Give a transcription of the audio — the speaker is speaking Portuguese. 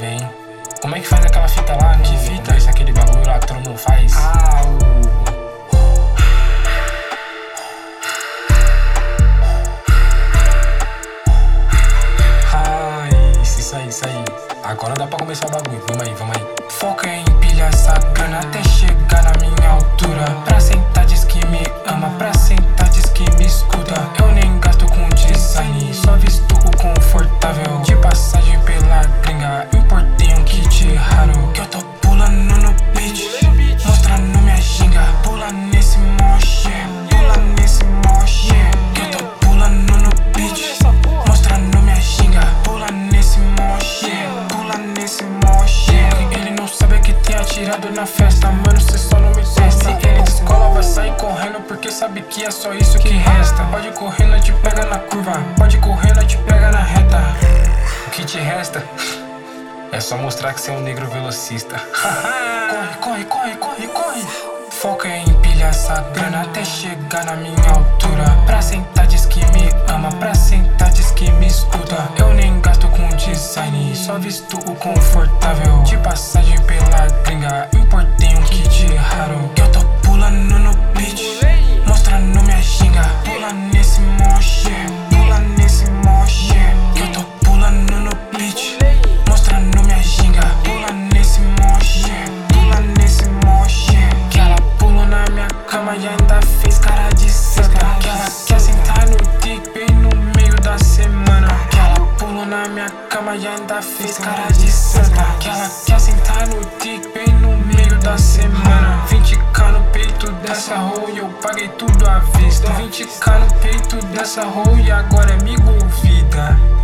vem. Como é que faz aquela fita lá? Que fita? Esse aquele bagulho lá que todo mundo faz. Isso aí. Agora dá pra começar o bagulho. Vamos aí. Foca em empilhar essa grana até chegar na minha altura. Pra sentar diz que me ama, pra sentar diz que me escuta. Eu nem gasto com design, só visto o confortável. De passagem pela gringa, importei um kit raro. Que eu tô pulando no beat, mostrando minha ginga. Pula nesse moche, pula nesse moche. Que eu tô pulando no beat, mostrando minha ginga. Pula nesse moche, pula nesse moche. Ele não sabe que tem atirado na festa, mano, cê só não me testa. Ele de escola vai sair correndo porque sabe que é só isso que resta. Pode correr, nós te pega na curva, pode correr, nós te pega na reta. O que te resta é só mostrar que cê é um negro velocista. Corre. Foca em empilhar essa grana até chegar na minha altura. Pra sentar diz que me ama, pra sentar diz que me escuta. Eu nem gasto com design, só visto o confortável. De passagem pela gringa, importei um kit raro. Que eu tô pulando no beat, mostrando minha ginga. Pula nesse moche, pula nesse moche. Que eu tô pulando no beat, mostrando minha ginga. Pula nesse moche, pula nesse moche. Que ela pulou na minha cama e ainda fez cara de santa. Que ela quer sentar no dick bem no meio da semana. Que ela pulou na minha cama e ainda fez cara de santa. Que ela quer sentar no dick bem no meio da semana. 20k no peito dessa hoe, eu paguei tudo à vista. 20k no peito dessa hoe, agora é me convida.